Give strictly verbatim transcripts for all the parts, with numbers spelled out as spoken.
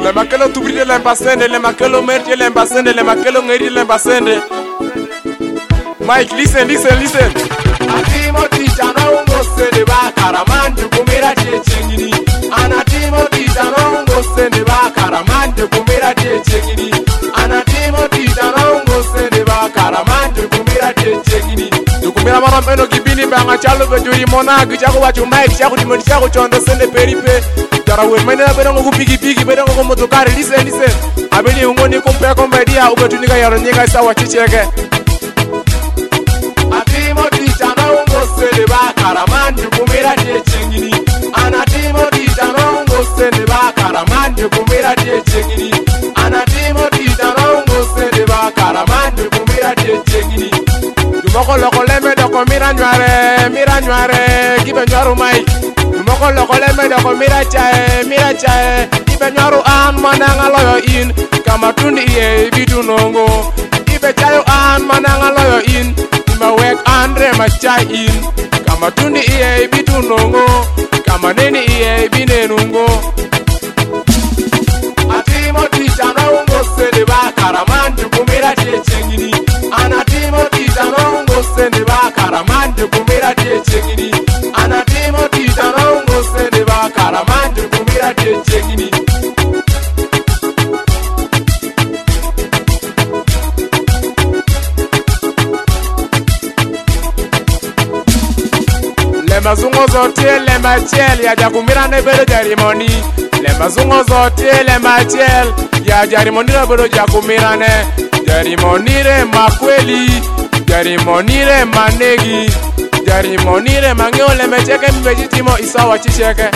Le makelo tubride le mbasende, le makelo merti le mbasende, le makelo ngeri le mbasende. Mike, listen, listen, listen. Atimo tita no ungo sende ba karamante kumira chechengini. Anatimo tita no ungo sende ba karamante kumira chechengini. Anatimo tita no ungo sende ba karamante kumira chechengini. Dukumira mara meno kibini banga chalo bejuri mona gichaku wachu Mike chaku dimoni chaku chondo sende peripe. Jara we mene na bedongo kupigi pigi bedongo ko motokari. Listen, listen. Abeli ungoni kumpe kombedia ubetunika yaro nyega sawa chicheke. Atimo tita no ungo sende ba karamante kumira chechengini. Anatimo tita no ungo sende ba karamante kumira chechengini. Anatimo tita no ungo sende ba karamante kumira chechengini. Dumoko loko leme doko mira nyware, mira nyware, kibe nywaru Mike. Dumoko loko leme doko mira chae, mira chae, kibe nywaru an mananga loyo in. Kama tundi iye bidu nongo, kibe chayo an mananga loyo in. Ima wek andre ma chai in. Kama tundi iye bidu nongo, kama neni iye bine nungo. Atimo tita no ungo sende ba karamante kumira chechengini. Anatimo tita no ungo sende ba karamante kumira chechengini. Anatimo tita no ungo sende ba karamante kumira chechengini. Le mazungo zote le machel ya jakumira ne bero jarimoni. Le mazungo zote le machel ya jarimoni ne bero jakumira ne. Jarimonire makweli, jarimonire manegi, jarimonire mangeo le mecheke mbejitimo isawa chicheke.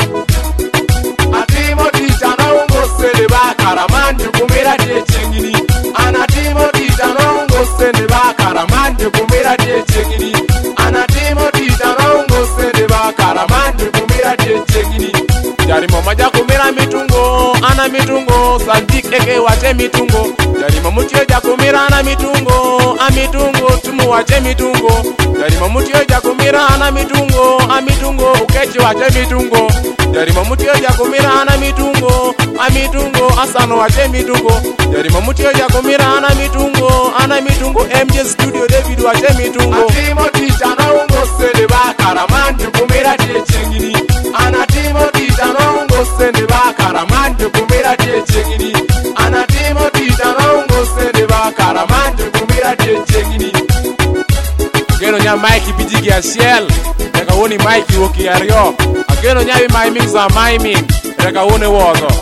Atimo tita no ungo sende ba karamante kumira chechengini. Anatimo tita no ungo sende ba karamante kumira chechengini. Anatimo tita no ungo sende ba karamante kumira chechengini. Jarimo maja kumira mitungo, ana mitungo, sandik eke wache mitungo. Jarimo mutio jakumira ana mitungo, a mitungo, tumu wache mitungo. Jarimo mutio jakumira ana mitungo, a mitungo, ukechi wache mitungo. Jarimo mutio jakumira ana mitungo, a mitungo, asano wache mitungo. Jarimo mutio jakumira ana mitungo, ana mitungo, M J Studio David wache mitungo. Atimo tita no ungo sende ba karamante kumira chechengini. Anatimo tita no ungo sende ba karamante kumira chechengini. Anatimo tita no ungo sende ba karamante kumira chechengini. Ageno nya Mike bijigi ya Shell. Reka woni Mike woki ya Rio. Ageno nya bi miming za miming. Reka wone wozo.